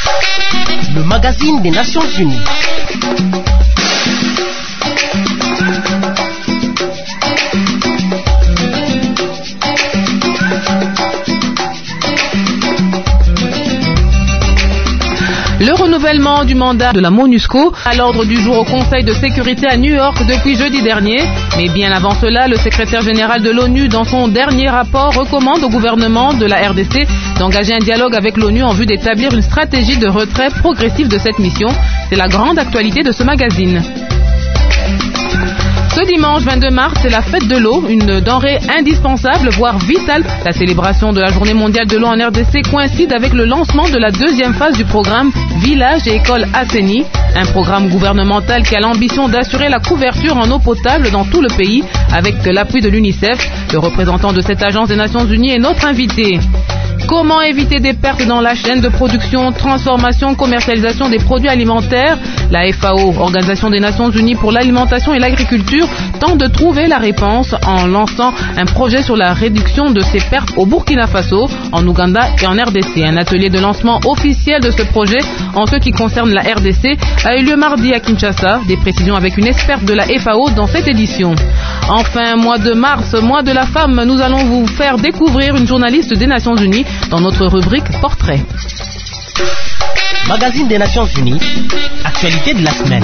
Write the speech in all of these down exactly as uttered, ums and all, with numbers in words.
Le magazine des Nations Unies. Le renouvellement du mandat de la MONUSCO à l'ordre du jour au Conseil de sécurité à New York depuis jeudi dernier. Mais bien avant cela, le secrétaire général de l'ONU, dans son dernier rapport, recommande au gouvernement de la R D C d'engager un dialogue avec l'ONU en vue d'établir une stratégie de retrait progressif de cette mission. C'est la grande actualité de ce magazine. Ce dimanche vingt-deux mars, c'est la fête de l'eau, une denrée indispensable, voire vitale. La célébration de la journée mondiale de l'eau en R D C coïncide avec le lancement de la deuxième phase du programme Village et École Assainie, un programme gouvernemental qui a l'ambition d'assurer la couverture en eau potable dans tout le pays, avec l'appui de l'UNICEF. Le représentant de cette agence des Nations Unies est notre invité. Comment éviter des pertes dans la chaîne de production, transformation, commercialisation des produits alimentaires? La F A O, Organisation des Nations Unies pour l'alimentation et l'agriculture, tente de trouver la réponse en lançant un projet sur la réduction de ces pertes au Burkina Faso, en Ouganda et en R D C. Un atelier de lancement officiel de ce projet en ce qui concerne la R D C a eu lieu mardi à Kinshasa. Des précisions avec une experte de la F A O dans cette édition. Enfin, mois de mars, mois de la femme, nous allons vous faire découvrir une journaliste des Nations Unies dans notre rubrique Portrait. Magazine des Nations Unies, actualité de la semaine.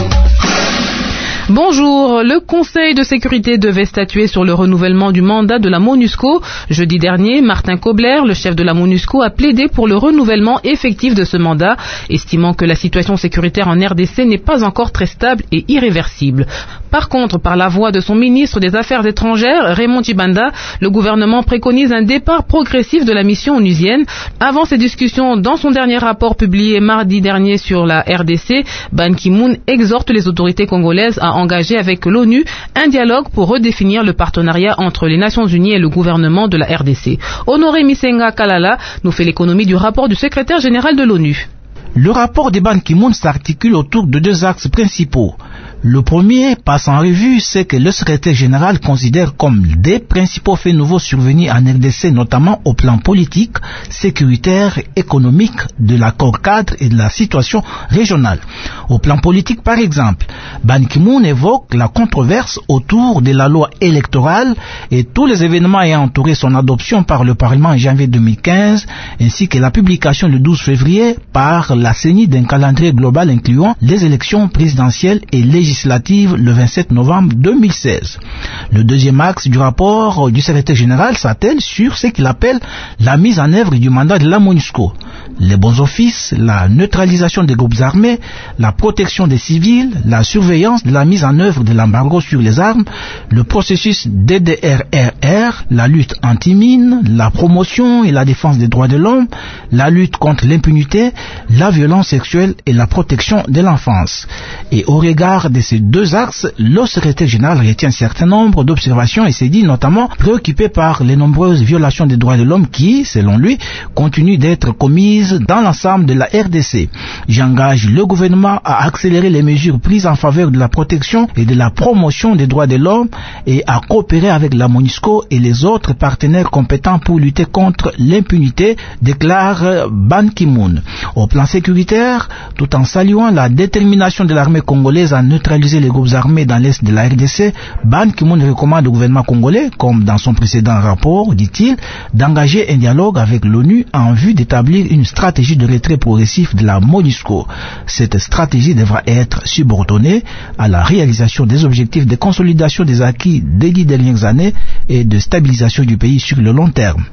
Bonjour, le Conseil de sécurité devait statuer sur le renouvellement du mandat de la MONUSCO. Jeudi dernier, Martin Kobler, le chef de la MONUSCO, a plaidé pour le renouvellement effectif de ce mandat, estimant que la situation sécuritaire en R D C n'est pas encore très stable et irréversible. Par contre, par la voix de son ministre des Affaires étrangères, Raymond Tchibanda, le gouvernement préconise un départ progressif de la mission onusienne. Avant ces discussions, dans son dernier rapport publié mardi dernier sur la R D C, Ban Ki-moon exhorte les autorités congolaises à engager avec l'ONU un dialogue pour redéfinir le partenariat entre les Nations Unies et le gouvernement de la R D C. Honoré Misenga Kalala nous fait l'économie du rapport du secrétaire général de l'ONU. Le rapport de Ban Ki-moon s'articule autour de deux axes principaux. Le premier passe en revue ce que le secrétaire général considère comme des principaux faits nouveaux survenus en R D C, notamment au plan politique, sécuritaire, économique, de l'accord cadre et de la situation régionale. Au plan politique, par exemple, Ban Ki-moon évoque la controverse autour de la loi électorale et tous les événements ayant entouré son adoption par le Parlement en janvier deux mille quinze, ainsi que la publication le douze février par la C E N I d'un calendrier global incluant les élections présidentielles et législatives le vingt-sept novembre deux mille seize. Le deuxième axe du rapport du secrétaire général s'attelle sur ce qu'il appelle la mise en œuvre du mandat de la MONUSCO. Les bons offices, la neutralisation des groupes armés, la protection des civils, la surveillance de la mise en œuvre de l'embargo sur les armes, le processus D D R R R, la lutte anti-mine, la promotion et la défense des droits de l'homme, la lutte contre l'impunité, la violence sexuelle et la protection de l'enfance. Et au regard de ces deux axes, le secrétaire général retient un certain nombre d'observations et s'est dit notamment préoccupé par les nombreuses violations des droits de l'homme qui, selon lui, continuent d'être commises dans l'ensemble de la R D C. J'engage le gouvernement à accélérer les mesures prises en faveur de la protection et de la promotion des droits de l'homme et à coopérer avec la MONUSCO et les autres partenaires compétents pour lutter contre l'impunité, déclare Ban Ki-moon. Au plan sécuritaire, tout en saluant la détermination de l'armée congolaise à neutraliser les groupes armés dans l'est de la R D C, Ban Ki-moon recommande au gouvernement congolais, comme dans son précédent rapport, dit-il, d'engager un dialogue avec l'ONU en vue d'établir une stratégie de retrait progressif de la MONUSCO. Cette stratégie devra être subordonnée à la réalisation des objectifs de consolidation des acquis des dix dernières années et de stabilisation du pays sur le long terme.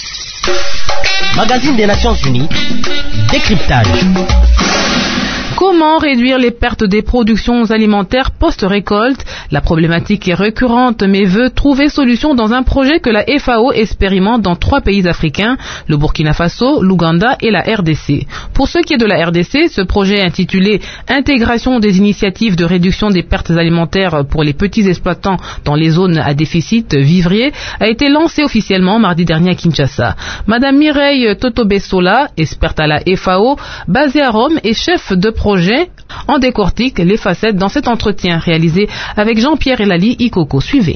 Magazine des Nations Unies, décryptage. Comment réduire les pertes des productions alimentaires post-récolte? La problématique est récurrente mais veut trouver solution dans un projet que la F A O expérimente dans trois pays africains, le Burkina Faso, l'Ouganda et la R D C. Pour ce qui est de la R D C, ce projet intitulé « Intégration des initiatives de réduction des pertes alimentaires pour les petits exploitants dans les zones à déficit vivrier » a été lancé officiellement mardi dernier à Kinshasa. Madame Mireille Totobesola, experte à la F A O, basée à Rome et chef de projet projet en décortique les facettes dans cet entretien réalisé avec Jean-Pierre Elali Ikoko. Suivez.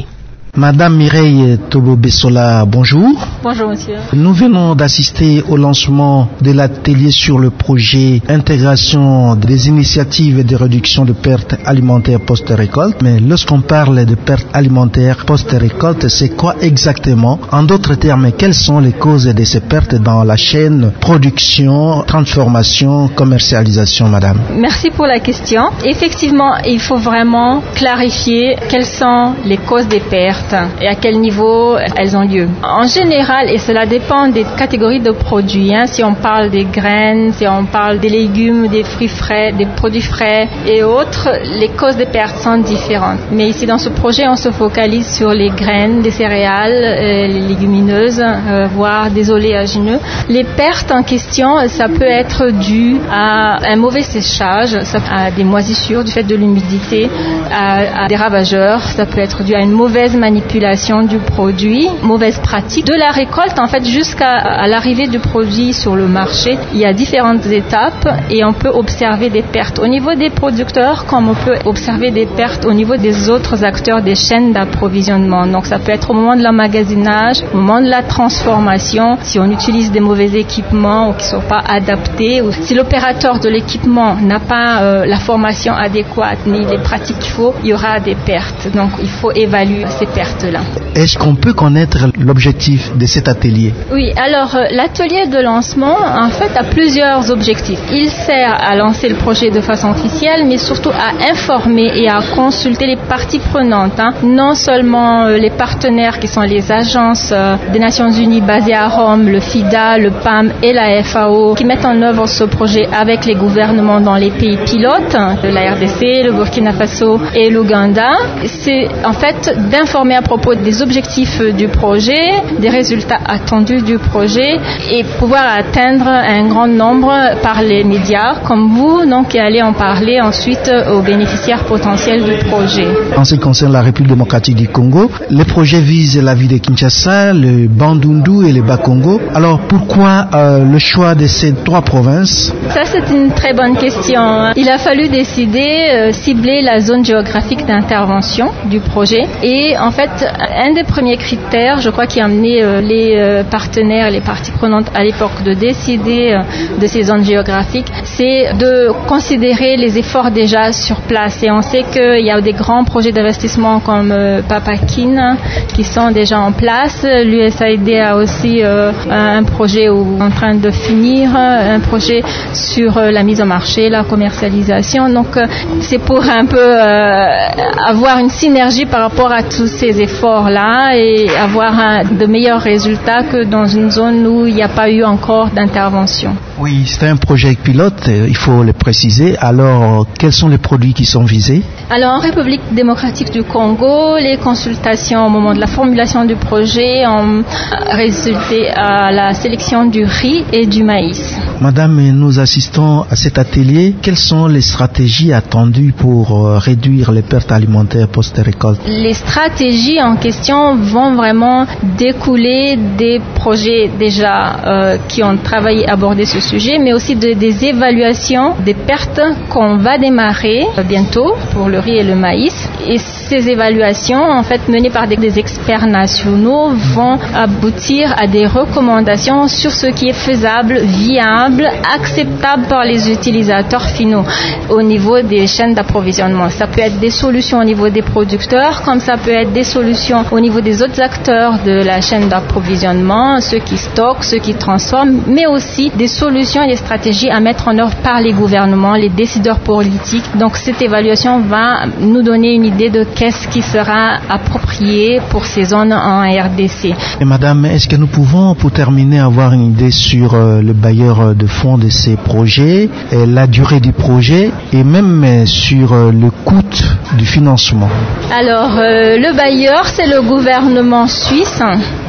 Madame Mireille Tobo-Bessola, bonjour. Bonjour monsieur. Nous venons d'assister au lancement de l'atelier sur le projet Intégration des initiatives de réduction de pertes alimentaires post-récolte. Mais lorsqu'on parle de pertes alimentaires post-récolte, c'est quoi exactement? En d'autres termes, quelles sont les causes de ces pertes dans la chaîne production, transformation, commercialisation, madame? Merci pour la question. Effectivement, il faut vraiment clarifier quelles sont les causes des pertes et à quel niveau elles ont lieu. En général, et cela dépend des catégories de produits, hein, si on parle des graines, si on parle des légumes, des fruits frais, des produits frais et autres, les causes des pertes sont différentes. Mais ici, dans ce projet, on se focalise sur les graines, les céréales, euh, les légumineuses, euh, voire des oléagineux. Les pertes en question, ça peut être dû à un mauvais séchage, à des moisissures du fait de l'humidité, à, à des ravageurs, ça peut être dû à une mauvaise manipulation du produit, mauvaise pratique. De la récolte, en fait, jusqu'à à l'arrivée du produit sur le marché, il y a différentes étapes et on peut observer des pertes au niveau des producteurs comme on peut observer des pertes au niveau des autres acteurs des chaînes d'approvisionnement. Donc ça peut être au moment de l'emmagasinage, au moment de la transformation, si on utilise des mauvais équipements ou qui ne sont pas adaptés, ou si l'opérateur de l'équipement n'a pas euh, la formation adéquate ni les pratiques qu'il faut, il y aura des pertes. Donc il faut évaluer ces pertes-là. Est-ce qu'on peut connaître l'objectif de cet atelier? Oui, alors euh, l'atelier de lancement, en fait, a plusieurs objectifs. Il sert à lancer le projet de façon officielle, mais surtout à informer et à consulter les parties prenantes. Hein. Non seulement euh, les partenaires qui sont les agences euh, des Nations Unies basées à Rome, le FIDA, le P A M et la F A O, qui mettent en œuvre ce projet avec les gouvernements dans les pays pilotes, la R D C, le Burkina Faso et l'Ouganda. C'est en fait d'informer à propos des objectifs du projet, des résultats attendus du projet et pouvoir atteindre un grand nombre par les médias comme vous, donc qui allez en parler ensuite aux bénéficiaires potentiels du projet. En ce qui concerne la République démocratique du Congo, le projet vise la ville de Kinshasa, le Bandundu et le Bas-Congo. Alors pourquoi euh, le choix de ces trois provinces? Ça c'est une très bonne question. Il a fallu décider, euh, cibler la zone géographique d'intervention du projet et en fait un des premiers critères, je crois, qui a amené euh, les euh, partenaires et les parties prenantes à l'époque de décider euh, de ces zones géographiques, c'est de considérer les efforts déjà sur place. Et on sait qu'il y a des grands projets d'investissement comme euh, Papakin qui sont déjà en place. L'U S A I D a aussi euh, un projet où, en train de finir, un projet sur euh, la mise au marché, la commercialisation. Donc euh, c'est pour un peu euh, avoir une synergie par rapport à tous ces efforts-là et avoir un, de meilleurs résultats que dans une zone où il n'y a pas eu encore d'intervention. Oui, c'est un projet pilote, il faut le préciser. Alors, quels sont les produits qui sont visés? Alors, en République démocratique du Congo, les consultations au moment de la formulation du projet ont résulté à la sélection du riz et du maïs. Madame, nous assistons à cet atelier. Quelles sont les stratégies attendues pour réduire les pertes alimentaires post-récolte? Les stratégies en question vont vraiment découler des projets déjà euh, qui ont travaillé à aborder ce sujet, mais aussi de, des évaluations des pertes qu'on va démarrer bientôt pour le riz et le maïs. Et ces évaluations, en fait, menées par des, des experts nationaux, vont aboutir à des recommandations sur ce qui est faisable, viable, acceptable par les utilisateurs finaux au niveau des chaînes d'approvisionnement. Ça peut être des solutions au niveau des producteurs, comme ça peut être des solutions au niveau des autres acteurs de la chaîne d'approvisionnement, ceux qui stockent, ceux qui transforment, mais aussi des solutions et des stratégies à mettre en œuvre par les gouvernements, les décideurs politiques. Donc cette évaluation va nous donner une idée de qu'est-ce qui sera approprié pour ces zones en R D C. Et madame, est-ce que nous pouvons, pour terminer, avoir une idée sur euh, le bailleur de fonds de ces projets, et la durée du projet et même euh, sur euh, le coût du financement? Alors, euh, le bailleur, c'est le gouvernement suisse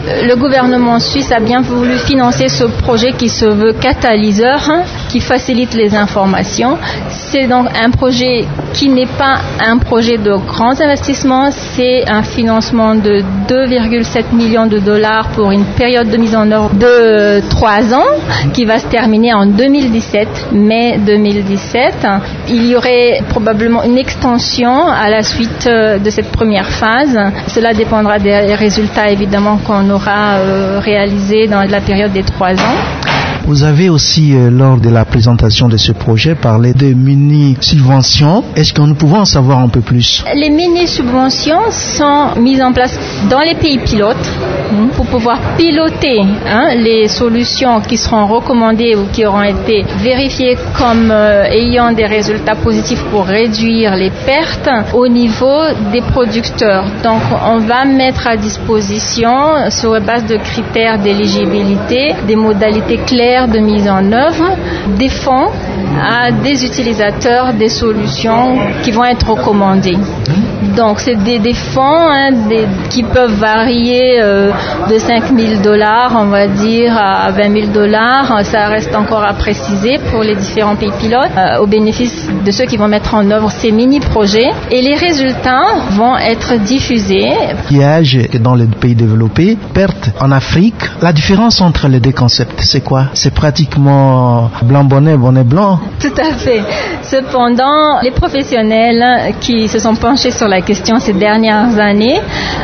le gouvernement suisse a bien voulu financer ce projet qui se veut catalyseur, hein, qui facilite les informations. C'est donc un projet qui n'est pas un projet de grands investissements, c'est un financement de deux virgule sept millions de dollars pour une période de mise en œuvre de trois ans qui va se terminer en deux mille dix-sept, mai deux mille dix-sept. Il y aurait probablement une extension à la suite de cette première phase. Cela dépendra des résultats évidemment qu'on aura euh, réalisés dans la période des trois ans. Vous avez aussi, euh, lors de la présentation de ce projet, parlé de mini-subventions. Est-ce que nous pouvons en savoir un peu plus? Les mini-subventions sont mises en place dans les pays pilotes pour pouvoir piloter hein, les solutions qui seront recommandées ou qui auront été vérifiées comme euh, ayant des résultats positifs pour réduire les pertes au niveau des producteurs. Donc, on va mettre à disposition, sur base de critères d'éligibilité, des modalités claires de mise en œuvre, des fonds à des utilisateurs des solutions qui vont être recommandées. Donc c'est des, des fonds hein, des, qui peuvent varier euh, de cinq mille dollars, on va dire, à vingt mille dollars. Ça reste encore à préciser pour les différents pays pilotes, euh, au bénéfice de ceux qui vont mettre en œuvre ces mini-projets. Et les résultats vont être diffusés. Pillage dans les pays développés, perte en Afrique. La différence entre les deux concepts, c'est quoi? C'est pratiquement blanc bonnet, bonnet blanc. Tout à fait. Cependant, les professionnels qui se sont penchés sur la question ces dernières années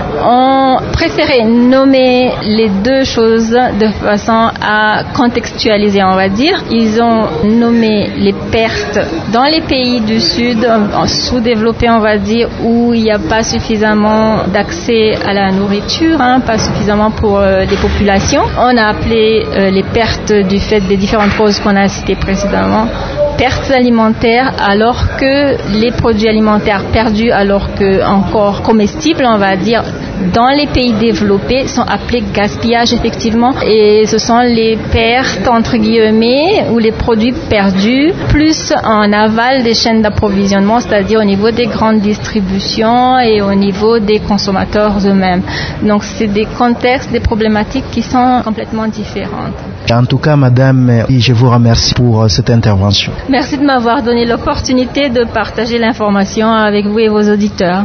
ont préféré nommer les deux choses de façon à contextualiser, on va dire. Ils ont nommé les pertes dans les pays du Sud, sous-développés, on va dire, où il n'y a pas suffisamment d'accès à la nourriture, hein, pas suffisamment pour euh, les populations. On a appelé euh, les pertes du fait des différentes causes qu'on a citées précédemment pertes alimentaires, alors que les produits alimentaires perdus, alors que encore comestibles, on va dire, dans les pays développés, sont appelés gaspillage effectivement, et ce sont les pertes entre guillemets ou les produits perdus plus en aval des chaînes d'approvisionnement, c'est-à-dire au niveau des grandes distributions et au niveau des consommateurs eux-mêmes. Donc c'est des contextes, des problématiques qui sont complètement différentes. En tout cas, madame, je vous remercie pour cette intervention. Merci de m'avoir donné l'opportunité de partager l'information avec vous et vos auditeurs.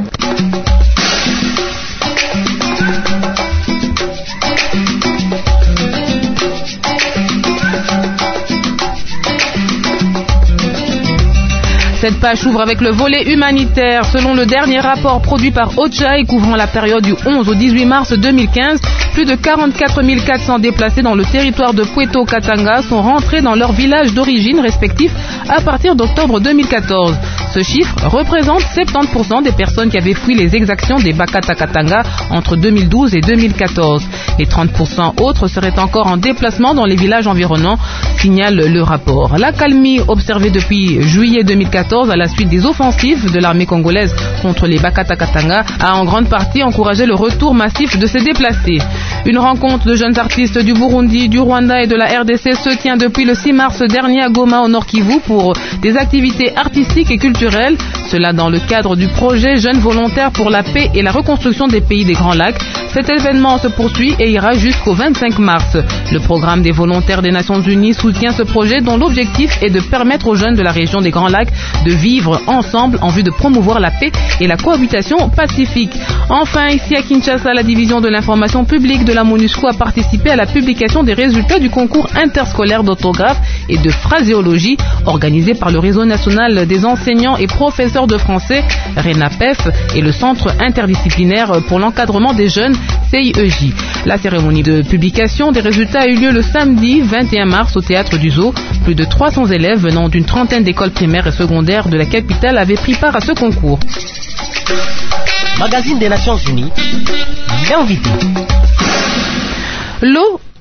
Cette page ouvre avec le volet humanitaire. Selon le dernier rapport produit par OCHA et couvrant la période du onze au dix-huit mars deux mille quinze, plus de quarante-quatre mille quatre cents déplacés dans le territoire de Pweto Katanga sont rentrés dans leur village d'origine respectif à partir d'octobre deux mille quatorze. Ce chiffre représente soixante-dix pour cent des personnes qui avaient fui les exactions des Bakata Katanga entre deux mille douze et deux mille quatorze. Les trente pour cent autres seraient encore en déplacement dans les villages environnants, signale le rapport. L'accalmie observée depuis juillet deux mille quatorze à la suite des offensives de l'armée congolaise contre les Bakata Katanga a en grande partie encouragé le retour massif de ces déplacés. Une rencontre de jeunes artistes du Burundi, du Rwanda et de la R D C se tient depuis le six mars dernier à Goma au Nord Kivu pour des activités artistiques et culturelles. Cela dans le cadre du projet Jeunes volontaires pour la paix et la reconstruction des pays des Grands Lacs. Cet événement se poursuit et ira jusqu'au vingt-cinq mars. Le programme des volontaires des Nations Unies soutient ce projet dont l'objectif est de permettre aux jeunes de la région des Grands Lacs de vivre ensemble en vue de promouvoir la paix et la cohabitation pacifique. Enfin, ici à Kinshasa, la division de l'information publique de la MONUSCO a participé à la publication des résultats du concours interscolaire d'orthographe et de phraséologie organisé par le réseau national des enseignants et professeurs de français, RENAPEF, et le centre interdisciplinaire pour l'encadrement des jeunes, C I E J. La cérémonie de publication des résultats a eu lieu le samedi vingt et un mars au théâtre du Zoo. Plus de trois cents élèves venant d'une trentaine d'écoles primaires et secondaires de la capitale avaient pris part à ce concours. Magazine des Nations Unies, l'invité. L'eau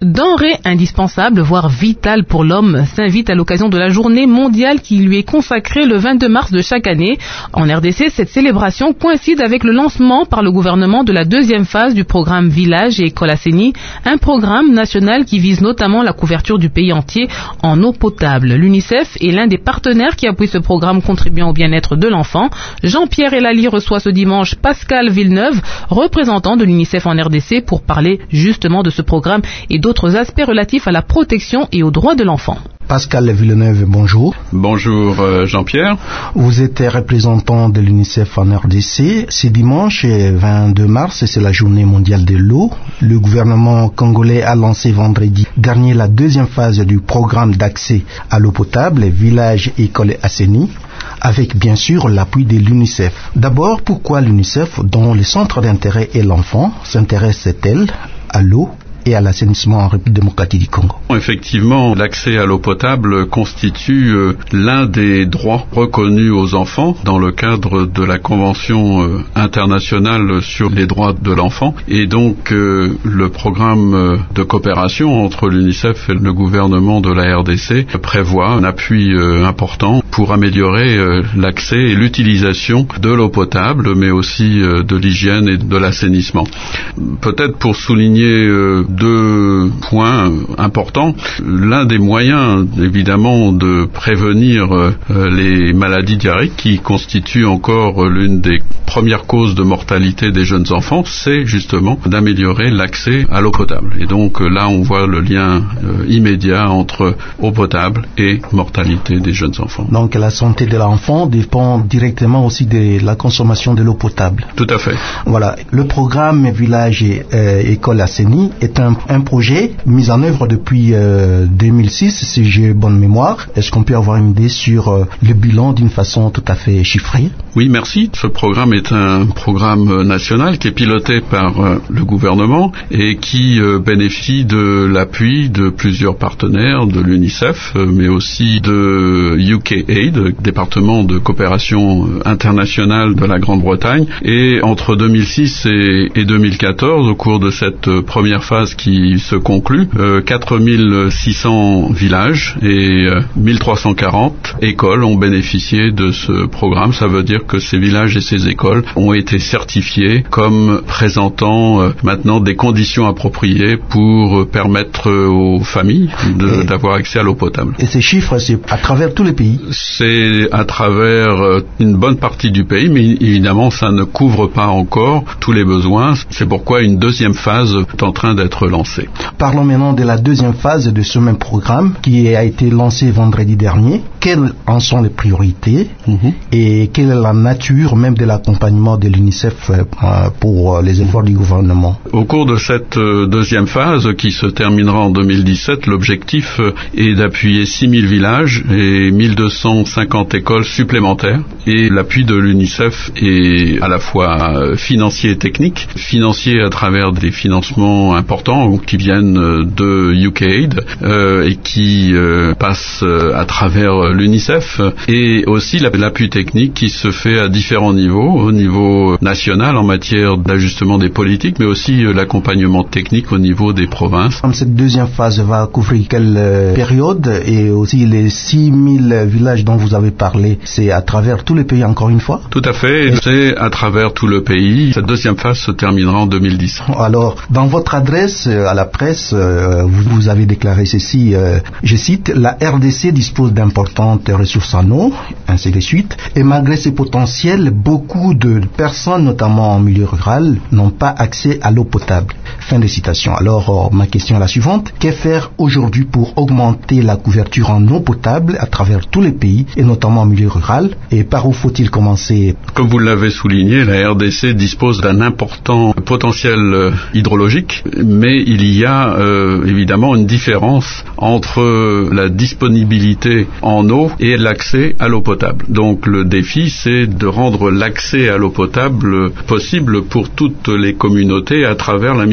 Denrée indispensable, voire vitale pour l'homme, s'invite à l'occasion de la journée mondiale qui lui est consacrée le vingt-deux mars de chaque année. En R D C, cette célébration coïncide avec le lancement par le gouvernement de la deuxième phase du programme Village et École Asseni, un programme national qui vise notamment la couverture du pays entier en eau potable. L'UNICEF est l'un des partenaires qui appuie ce programme contribuant au bien-être de l'enfant. Jean-Pierre Elali reçoit ce dimanche Pascal Villeneuve, représentant de l'UNICEF en R D C, pour parler justement de ce programme et d'autres autres aspects relatifs à la protection et aux droits de l'enfant. Pascal Villeneuve, bonjour. Bonjour euh, Jean-Pierre. Vous êtes représentant de l'UNICEF en R D C. C'est dimanche vingt-deux mars, c'est la journée mondiale de l'eau. Le gouvernement congolais a lancé vendredi dernier la deuxième phase du programme d'accès à l'eau potable, Village, École Asseni, avec bien sûr l'appui de l'UNICEF. D'abord, pourquoi l'UNICEF, dont le centre d'intérêt est l'enfant, s'intéresse-t-elle à l'eau et à l'assainissement en République démocratique du Congo? Effectivement, l'accès à l'eau potable constitue euh, l'un des droits reconnus aux enfants dans le cadre de la Convention euh, internationale sur les droits de l'enfant. Et donc, euh, le programme euh, de coopération entre l'UNICEF et le gouvernement de la R D C prévoit un appui euh, important pour améliorer euh, l'accès et l'utilisation de l'eau potable, mais aussi euh, de l'hygiène et de l'assainissement. Peut-être pour souligner euh, deux points importants. L'un des moyens, évidemment, de prévenir euh, les maladies diarrhéiques qui constituent encore l'une des premières causes de mortalité des jeunes enfants, c'est justement d'améliorer l'accès à l'eau potable. Et donc là, on voit le lien euh, immédiat entre eau potable et mortalité des jeunes enfants. Donc la santé de l'enfant dépend directement aussi de la consommation de l'eau potable. Tout à fait. Voilà. Le programme Village et euh, École Asseni est un, un projet mis en œuvre depuis euh, deux mille six, si j'ai bonne mémoire. Est-ce qu'on peut avoir une idée sur euh, le bilan d'une façon tout à fait chiffrée? Oui, merci. Ce programme est un programme national qui est piloté par euh, le gouvernement et qui euh, bénéficie de l'appui de plusieurs partenaires, de l'UNICEF, euh, mais aussi de U K Aid, département de coopération internationale de la Grande-Bretagne. Et entre deux mille six et, et deux mille quatorze, au cours de cette euh, première phase qui se conclut, euh, quatre mille six cents villages et euh, mille trois cent quarante écoles ont bénéficié de ce programme. Ça veut dire que ces villages et ces écoles ont été certifiés comme présentant euh, maintenant des conditions appropriées pour euh, permettre euh, aux familles de, d'avoir accès à l'eau potable. Et ces chiffres, c'est à travers tous les pays? C'est à travers euh, une bonne partie du pays, mais évidemment, ça ne couvre pas encore tous les besoins. C'est pourquoi une deuxième phase est en train d'être lancée. Parlons maintenant de la deuxième phase de ce même programme qui a été lancé vendredi dernier. Quelles en sont les priorités mm-hmm. et quelle est la nature même de l'accompagnement de l'UNICEF pour les efforts du gouvernement? Au cours de cette deuxième phase qui se terminera en deux mille dix-sept, l'objectif est d'appuyer six mille villages et mille deux cent cinquante écoles supplémentaires. Et l'appui de l'UNICEF est à la fois financier et technique. Financier à travers des financements importants qui viennent de U K Aid euh, et qui euh, passent à travers l'UNICEF, et aussi l'appui technique qui se fait à différents niveaux, au niveau national en matière d'ajustement des politiques, mais aussi l'accompagnement technique au niveau des provinces. Cette deuxième phase va couvrir quelle période, et aussi les six mille villages dont vous avez parlé, c'est à travers tout le pays encore une fois? Tout à fait, c'est à travers tout le pays. Cette deuxième phase se terminera en deux mille dix. Alors, dans votre adresse à la presse, vous, vous avez déclaré ceci, euh, je cite, la R D C dispose d'importantes ressources en eau, ainsi de suite, et malgré ces potentiels, beaucoup de personnes, notamment en milieu rural, n'ont pas accès à l'eau potable. Fin de citation. Alors, ma question est la suivante. Que faire aujourd'hui pour augmenter la couverture en eau potable à travers tous les pays, et notamment en milieu rural, et par où faut-il commencer? Comme vous l'avez souligné, la R D C dispose d'un important potentiel hydrologique, mais il y a euh, évidemment une différence entre la disponibilité en eau et l'accès à l'eau potable. Donc le défi, c'est de rendre l'accès à l'eau potable possible pour toutes les communautés à travers la mise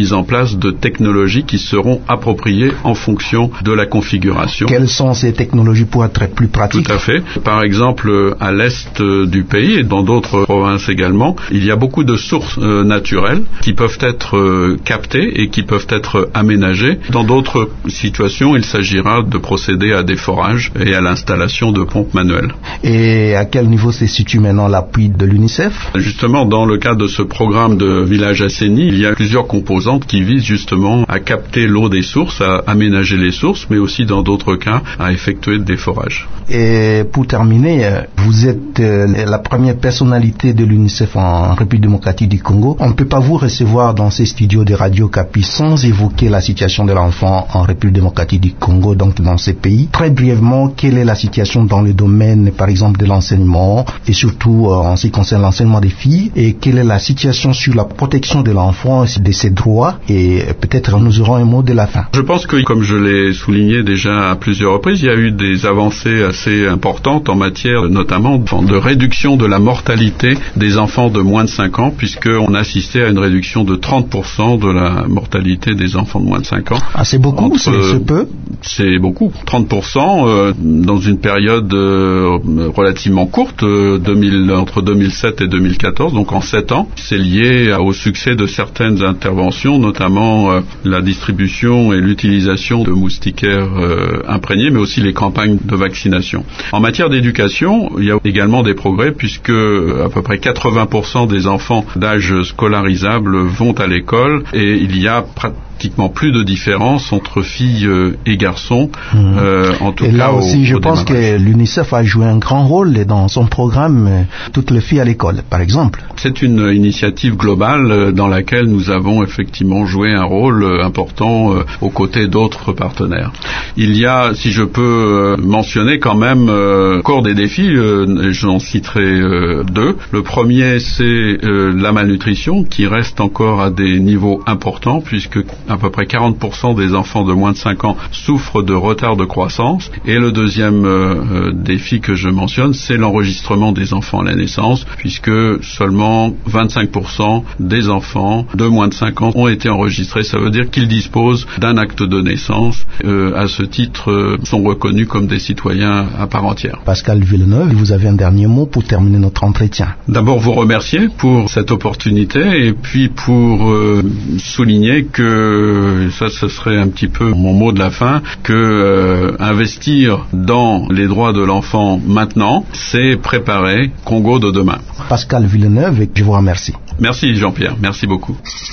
mise en place de technologies qui seront appropriées en fonction de la configuration. Quelles sont ces technologies pour être plus pratiques? Tout à fait. Par exemple, à l'est du pays et dans d'autres provinces également, il y a beaucoup de sources euh, naturelles qui peuvent être euh, captées et qui peuvent être aménagées. Dans d'autres situations, il s'agira de procéder à des forages et à l'installation de pompes manuelles. Et à quel niveau se situe maintenant l'appui de l'UNICEF? Justement, dans le cadre de ce programme de village assaini, il y a plusieurs composantes qui visent justement à capter l'eau des sources, à aménager les sources, mais aussi dans d'autres cas à effectuer des forages. Et pour terminer, vous êtes la première personnalité de l'UNICEF en République démocratique du Congo. On ne peut pas vous recevoir dans ces studios de Radio Kapi sans évoquer la situation de l'enfant en République démocratique du Congo, donc dans ces pays. Très brièvement, quelle est la situation dans le domaine, par exemple, de l'enseignement et surtout euh, en ce qui concerne l'enseignement des filles, et quelle est la situation sur la protection de l'enfant et de ses droits, et peut-être nous aurons un mot de la fin. Je pense que, comme je l'ai souligné déjà à plusieurs reprises, il y a eu des avancées assez importantes en matière notamment de réduction de la mortalité des enfants de moins de cinq ans, puisqu'on assistait à une réduction de trente pour cent de la mortalité des enfants de moins de cinq ans. Ah, c'est beaucoup, Entre, c'est, c'est peu? C'est beaucoup, trente pour cent euh, dans une période euh, relativement courte, euh, deux mille, entre deux mille sept et deux mille quatorze, donc en sept ans. C'est lié au succès de certaines interventions, notamment euh, la distribution et l'utilisation de moustiquaires euh, imprégnés, mais aussi les campagnes de vaccination. En matière d'éducation, il y a également des progrès, puisque à peu près quatre-vingts pour cent des enfants d'âge scolarisable vont à l'école, et il y a pratiquement pratiquement plus de différence entre filles et garçons. Mmh. Euh, en tout et cas, là aussi, au, je au pense démarrage. que l'UNICEF a joué un grand rôle dans son programme euh, Toutes les filles à l'école, par exemple. C'est une initiative globale dans laquelle nous avons effectivement joué un rôle important euh, aux côtés d'autres partenaires. Il y a, si je peux euh, mentionner quand même, euh, encore des défis, euh, j'en citerai euh, deux. Le premier, c'est euh, la malnutrition, qui reste encore à des niveaux importants, puisque à peu près quarante pour cent des enfants de moins de cinq ans souffrent de retard de croissance. Et le deuxième euh, défi que je mentionne, c'est l'enregistrement des enfants à la naissance, puisque seulement vingt-cinq pour cent des enfants de moins de cinq ans ont été enregistrés. Ça veut dire qu'ils disposent d'un acte de naissance. Euh, à ce titre, euh, sont reconnus comme des citoyens à part entière. Pascal Villeneuve, vous avez un dernier mot pour terminer notre entretien. D'abord, vous remercier pour cette opportunité, et puis pour euh, souligner que ça, ce serait un petit peu mon mot de la fin, que euh, investir dans les droits de l'enfant maintenant, c'est préparer Congo de demain. Pascal Villeneuve, je vous remercie. Merci Jean-Pierre, merci beaucoup.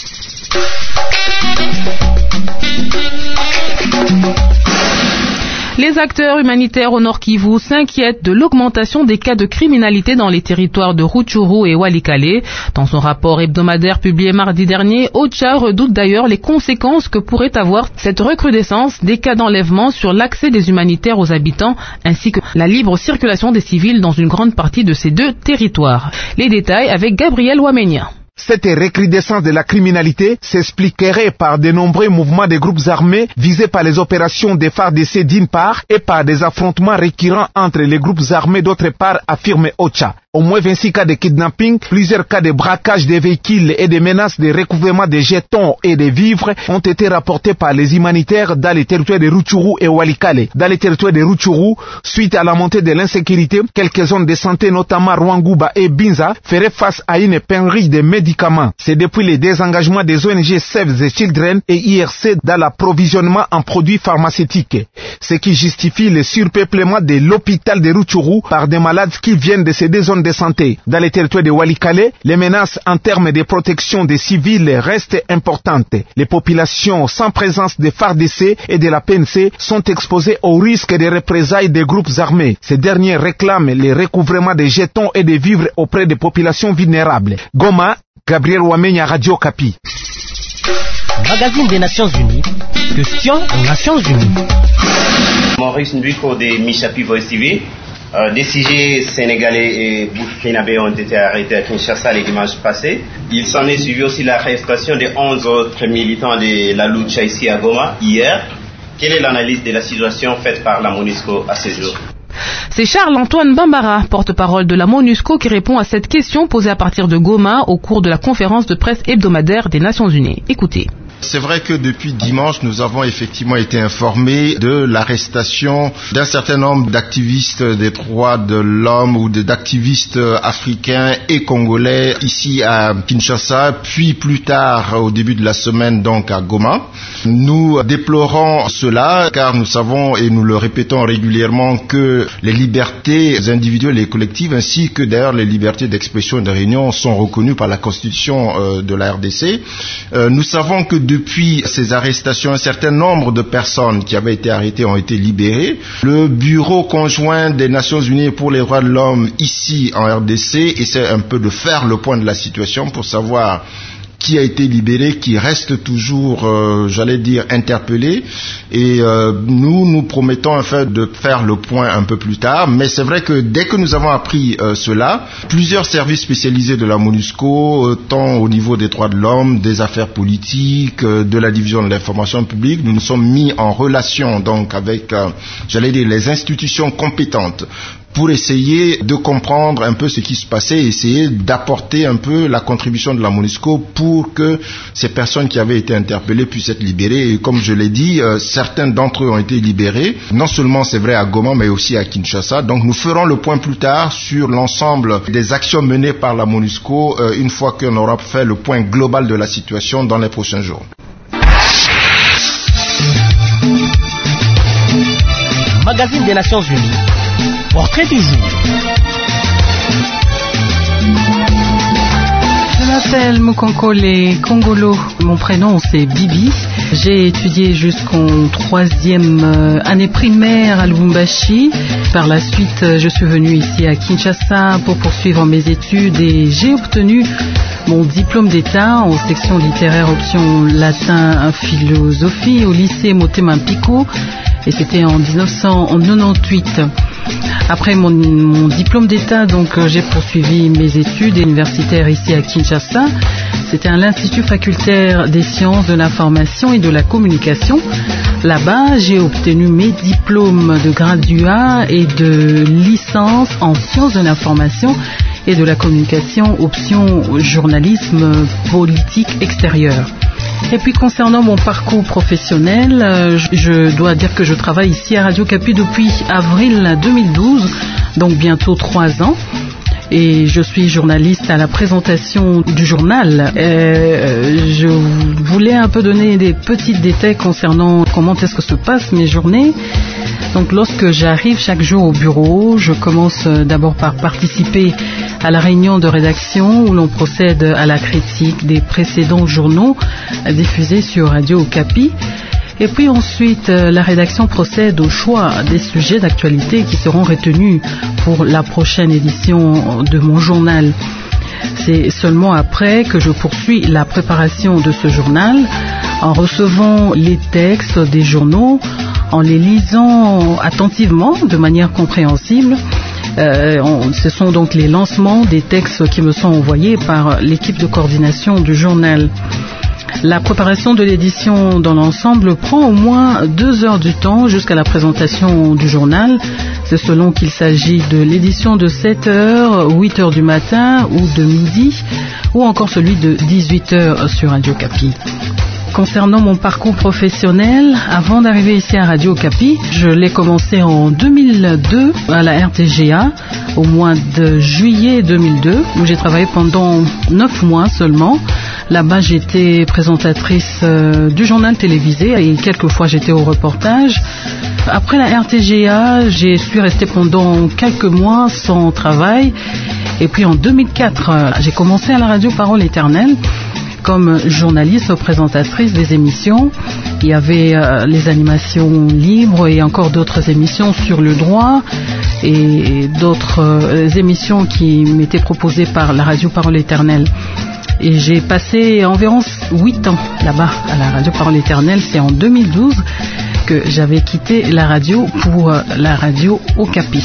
Les acteurs humanitaires au Nord Kivu s'inquiètent de l'augmentation des cas de criminalité dans les territoires de Rutshuru et Walikale. Dans son rapport hebdomadaire publié mardi dernier, OCHA redoute d'ailleurs les conséquences que pourrait avoir cette recrudescence des cas d'enlèvement sur l'accès des humanitaires aux habitants, ainsi que la libre circulation des civils dans une grande partie de ces deux territoires. Les détails avec Gabriel Wamenia. Cette recrudescence de la criminalité s'expliquerait par de nombreux mouvements de groupes armés visés par les opérations des F A R D C d'une part et par des affrontements récurrents entre les groupes armés d'autre part, affirme OCHA. Au moins vingt-six cas de kidnapping, plusieurs cas de braquage des véhicules et des menaces de recouvrement des jetons et des vivres ont été rapportés par les humanitaires dans les territoires de Rutshuru et Walikale. Dans les territoires de Rutshuru, suite à la montée de l'insécurité, quelques zones de santé, notamment Rwanguba et Binza, feraient face à une pénurie de médicaments. C'est depuis le désengagement des O N G Save the Children et I R C dans l'approvisionnement en produits pharmaceutiques, ce qui justifie le surpeuplement de l'hôpital de Rutshuru par des malades qui viennent de ces deux zones de santé. Dans les territoires de Walikale, les menaces en termes de protection des civils restent importantes. Les populations sans présence des F A R D C et de la P N C sont exposées au risque de représailles des groupes armés. Ces derniers réclament le recouvrement des jetons et des vivres auprès des populations vulnérables. Goma, Gabriel Wamenya, Radio Kapi. Magazine des Nations Unies. Question aux Nations Unies. Maurice Ndwiko de Michapi Voice T V. Euh, des sujets sénégalais et burkinabés ont été arrêtés à Kinshasa les dimanches passés. Il s'en est suivi aussi l'arrestation de onze autres militants de la lucha ici à Goma hier. Quelle est l'analyse de la situation faite par la MONUSCO à ce jour? C'est Charles-Antoine Bambara, porte-parole de la MONUSCO, qui répond à cette question posée à partir de Goma au cours de la conférence de presse hebdomadaire des Nations Unies. Écoutez. C'est vrai que depuis dimanche, nous avons effectivement été informés de l'arrestation d'un certain nombre d'activistes des droits de l'homme ou d'activistes africains et congolais ici à Kinshasa, puis plus tard au début de la semaine donc à Goma. Nous déplorons cela car nous savons et nous le répétons régulièrement que les libertés individuelles et collectives ainsi que d'ailleurs les libertés d'expression et de réunion sont reconnues par la Constitution euh, de la R D C. Euh, nous savons que depuis ces arrestations, un certain nombre de personnes qui avaient été arrêtées ont été libérées. Le Bureau conjoint des Nations Unies pour les droits de l'homme ici en R D C essaie un peu de faire le point de la situation pour savoir qui a été libéré, qui reste toujours, euh, j'allais dire, interpellé. Et euh, nous, nous promettons en fait de faire le point un peu plus tard. Mais c'est vrai que dès que nous avons appris euh, cela, plusieurs services spécialisés de la MONUSCO, euh, tant au niveau des droits de l'homme, des affaires politiques, euh, de la division de l'information publique, nous nous sommes mis en relation donc avec, euh, j'allais dire, les institutions compétentes pour essayer de comprendre un peu ce qui se passait et essayer d'apporter un peu la contribution de la MONUSCO pour que ces personnes qui avaient été interpellées puissent être libérées. Et comme je l'ai dit, euh, certains d'entre eux ont été libérés, non seulement c'est vrai à Goma, mais aussi à Kinshasa. Donc nous ferons le point plus tard sur l'ensemble des actions menées par la MONUSCO euh, une fois qu'on aura fait le point global de la situation dans les prochains jours. Magazine des Nations Unies. Portrait du jour. Je m'appelle Mukonkole Kongolo. Mon prénom c'est Bibi. J'ai étudié jusqu'en troisième euh, année primaire à Lubumbashi. Par la suite, je suis venue ici à Kinshasa pour poursuivre mes études et j'ai obtenu mon diplôme d'état en section littéraire option latin philosophie au lycée Motema Mpiko et c'était en dix-neuf cent quatre-vingt-dix-huit. Après mon, mon diplôme d'état, donc euh, j'ai poursuivi mes études universitaires ici à Kinshasa. C'était à l'Institut facultaire des sciences de l'information et de la communication. Là-bas, j'ai obtenu mes diplômes de graduat et de licence en sciences de l'information et de la communication, option journalisme politique extérieur. Et puis concernant mon parcours professionnel, euh, je, je dois dire que je travaille ici à Radio Kapi depuis avril deux mille douze, donc bientôt trois ans. Et je suis journaliste à la présentation du journal. Euh, je voulais un peu donner des petits détails concernant comment est-ce que se passent mes journées. Donc lorsque j'arrive chaque jour au bureau, je commence d'abord par participer à la réunion de rédaction où l'on procède à la critique des précédents journaux diffusés sur Radio Kapi. Et puis ensuite, la rédaction procède au choix des sujets d'actualité qui seront retenus pour la prochaine édition de mon journal. C'est seulement après que je poursuis la préparation de ce journal en recevant les textes des journaux, en les lisant attentivement de manière compréhensible. Euh, on, ce sont donc les lancements des textes qui me sont envoyés par l'équipe de coordination du journal. La préparation de l'édition dans l'ensemble prend au moins deux heures du temps jusqu'à la présentation du journal. C'est selon qu'il s'agit de l'édition de sept heures, huit heures du matin ou de midi, ou encore celui de dix-huit heures sur Radio Kapi. Concernant mon parcours professionnel, avant d'arriver ici à Radio Kapi, je l'ai commencé en deux mille deux à la R T G A, au mois de juillet deux mille deux, où j'ai travaillé pendant neuf mois seulement. Là-bas, j'étais présentatrice euh, du journal télévisé et quelquefois j'étais au reportage. Après la R T G A, j'ai suis restée pendant quelques mois sans travail. Et puis en deux mille quatre, euh, j'ai commencé à la radio Parole Éternelle comme journaliste présentatrice des émissions. Il y avait euh, les animations libres et encore d'autres émissions sur le droit et d'autres euh, émissions qui m'étaient proposées par la radio Parole Éternelle. Et j'ai passé environ huit ans là-bas à la radio Parole Éternelle. C'est en deux mille douze que j'avais quitté la radio pour euh, la radio Okapi.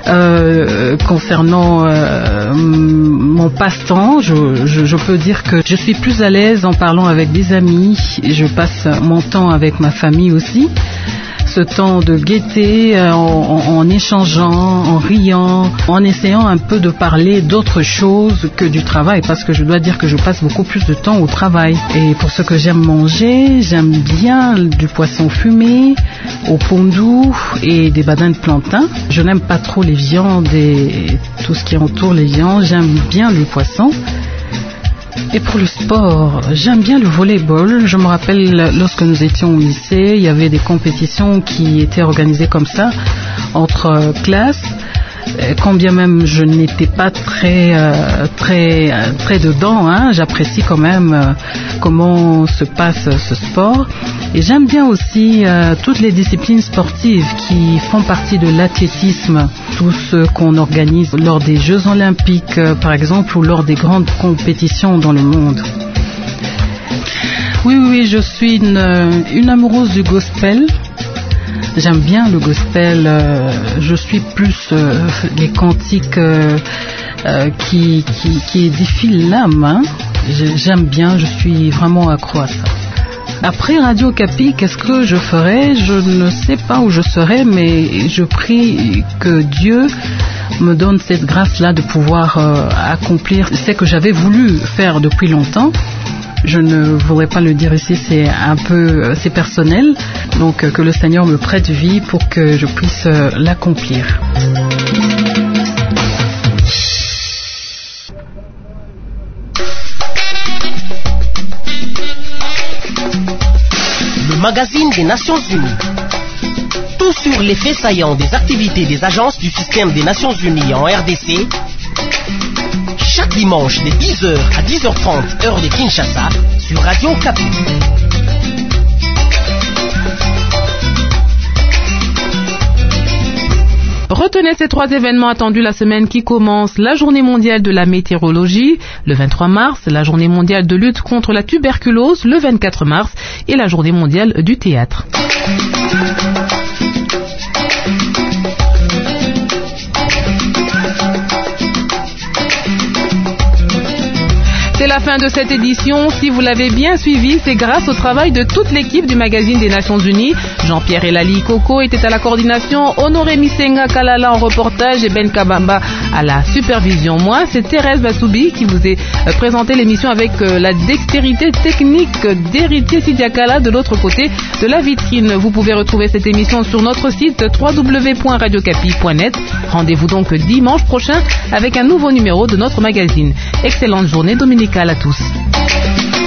Euh, concernant euh, mon passe-temps, je, je, je peux dire que je suis plus à l'aise en parlant avec des amis. Je passe mon temps avec ma famille aussi. ce temps de gaieté euh, en, en échangeant, en riant, en essayant un peu de parler d'autre chose que du travail, parce que je dois dire que je passe beaucoup plus de temps au travail. Et pour ce que j'aime manger, j'aime bien du poisson fumé, au pondu et des badins de plantain. Je n'aime pas trop les viandes et tout ce qui entoure les viandes. J'aime bien les poissons. Et pour le sport, j'aime bien le volleyball. Je me rappelle lorsque nous étions au lycée, il y avait des compétitions qui étaient organisées comme ça entre classes. Quand bien même je n'étais pas très euh, très très dedans, hein, j'apprécie quand même euh, comment se passe ce sport. Et j'aime bien aussi euh, toutes les disciplines sportives qui font partie de l'athlétisme, tout ce qu'on organise lors des Jeux Olympiques, euh, par exemple, ou lors des grandes compétitions dans le monde. Oui, oui, je suis une, une amoureuse du gospel. J'aime bien le gospel, euh, je suis plus euh, les cantiques euh, euh, qui, qui, qui édifient l'âme, hein. J'aime bien, je suis vraiment accro à ça. Après Radio Capi, qu'est-ce que je ferai? Je ne sais pas où je serai, mais je prie que Dieu me donne cette grâce-là de pouvoir euh, accomplir ce que j'avais voulu faire depuis longtemps. Je ne voudrais pas le dire ici, c'est un peu, c'est personnel. Donc euh, que le Seigneur me prête vie pour que je puisse euh, l'accomplir. Le magazine des Nations Unies. Tout sur les faits saillants des activités des agences du système des Nations Unies en R D C. Chaque dimanche de dix heures à dix heures trente heure de Kinshasa sur Radio Capi. Retenez ces trois événements attendus la semaine qui commence. La journée mondiale de la météorologie, le vingt-trois mars, la journée mondiale de lutte contre la tuberculose, le vingt-quatre mars, et la journée mondiale du théâtre. C'est la fin de cette édition. Si vous l'avez bien suivi, c'est grâce au travail de toute l'équipe du magazine des Nations Unies. Jean-Pierre Elali Coco était à la coordination, Honoré Misenga Kalala en reportage et Ben Kabamba à la supervision. Moi, c'est Thérèse Bassoubi qui vous ai présenté l'émission avec la dextérité technique d'Héritier Sidiakala de l'autre côté de la vitrine. Vous pouvez retrouver cette émission sur notre site w w w point radio capi point net. Rendez-vous donc dimanche prochain avec un nouveau numéro de notre magazine. Excellente journée dominicale à tous.